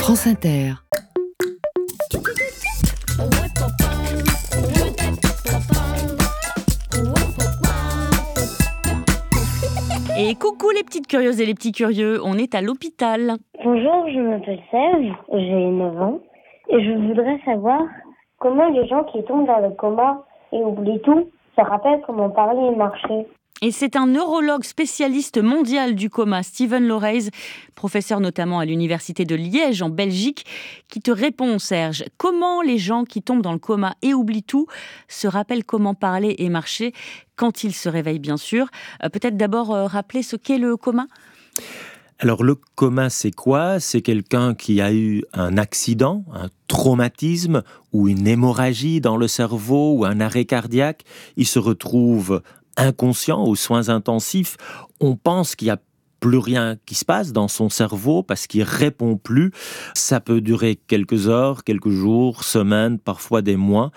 France Inter. Et coucou les petites curieuses et les petits curieux, on est à l'hôpital. Bonjour, je m'appelle Serge, j'ai 9 ans et je voudrais savoir comment les gens qui tombent dans le coma et oublient tout se rappellent comment parler et marcher. Et c'est un neurologue spécialiste mondial du coma, Steven Loraise, professeur notamment à l'université de Liège en Belgique, qui te répond, Serge. Comment les gens qui tombent dans le coma et oublient tout se rappellent comment parler et marcher quand ils se réveillent, bien sûr. Peut-être d'abord rappeler ce qu'est le coma ? Alors le coma, c'est quoi ? C'est quelqu'un qui a eu un accident, un traumatisme ou une hémorragie dans le cerveau ou un arrêt cardiaque. Il se retrouve inconscient aux soins intensifs. On pense qu'il n'y a plus rien qui se passe dans son cerveau parce qu'il répond plus. Ça peut durer quelques heures, quelques jours, semaines, parfois des mois.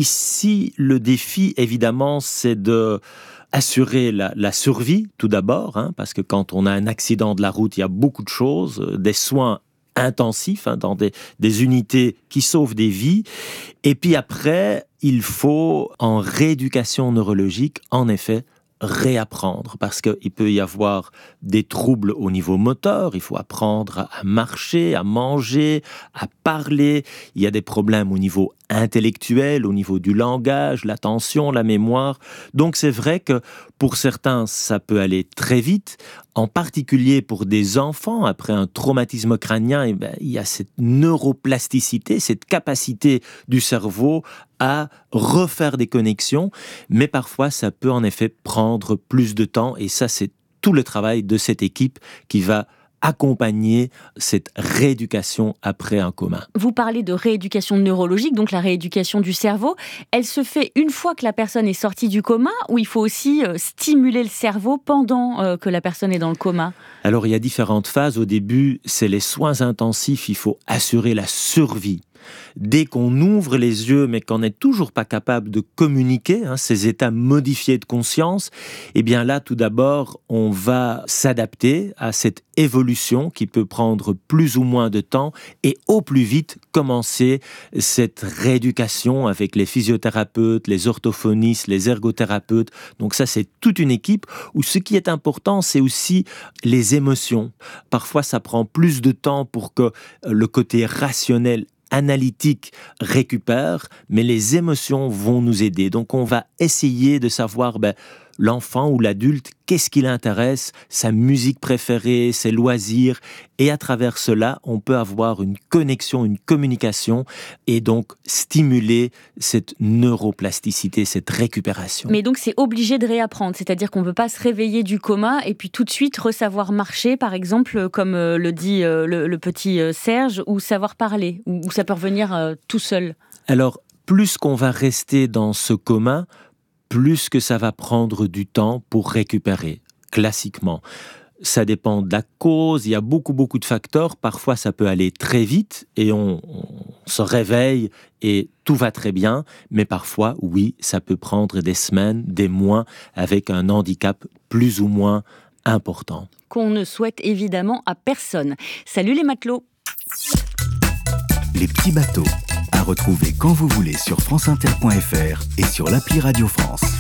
Ici, le défi, évidemment, c'est de assurer la survie, tout d'abord, parce que quand on a un accident de la route, il y a beaucoup de choses, des soins intensifs dans des unités qui sauvent des vies. Et puis après, il faut, en rééducation neurologique, en effet, réapprendre, parce qu'il peut y avoir des troubles au niveau moteur, il faut apprendre à marcher, à manger, à parler, il y a des problèmes au niveau intellectuel, au niveau du langage, l'attention, la mémoire. Donc c'est vrai que pour certains, ça peut aller très vite, en particulier pour des enfants, après un traumatisme crânien, il y a cette neuroplasticité, cette capacité du cerveau à refaire des connexions, mais parfois ça peut en effet prendre plus de temps, et ça c'est tout le travail de cette équipe qui va accompagner cette rééducation après un coma. Vous parlez de rééducation neurologique, donc la rééducation du cerveau. Elle se fait une fois que la personne est sortie du coma, ou il faut aussi stimuler le cerveau pendant que la personne est dans le coma ? Alors il y a différentes phases. Au début, c'est les soins intensifs, il faut assurer la survie. Dès qu'on ouvre les yeux, mais qu'on n'est toujours pas capable de communiquer, ces états modifiés de conscience, eh bien là, tout d'abord, on va s'adapter à cette évolution qui peut prendre plus ou moins de temps et au plus vite commencer cette rééducation avec les physiothérapeutes, les orthophonistes, les ergothérapeutes. Donc ça, c'est toute une équipe où ce qui est important, c'est aussi les émotions. Parfois, ça prend plus de temps pour que le côté rationnel analytique récupère, mais les émotions vont nous aider. Donc on va essayer de savoir l'enfant ou l'adulte, qu'est-ce qui l'intéresse, sa musique préférée, ses loisirs, et à travers cela, on peut avoir une connexion, une communication, et donc stimuler cette neuroplasticité, cette récupération. Mais donc c'est obligé de réapprendre, c'est-à-dire qu'on ne peut pas se réveiller du coma et puis tout de suite savoir marcher, par exemple, comme le dit le petit Serge, ou savoir parler, ou ça peut revenir tout seul. Alors, plus qu'on va rester dans ce coma, plus que ça va prendre du temps pour récupérer, classiquement. Ça dépend de la cause, il y a beaucoup de facteurs. Parfois, ça peut aller très vite et on se réveille et tout va très bien. Mais parfois, oui, ça peut prendre des semaines, des mois, avec un handicap plus ou moins important. Qu'on ne souhaite évidemment à personne. Salut les matelots. Les petits bateaux, à retrouver quand vous voulez sur franceinter.fr et sur l'appli Radio France.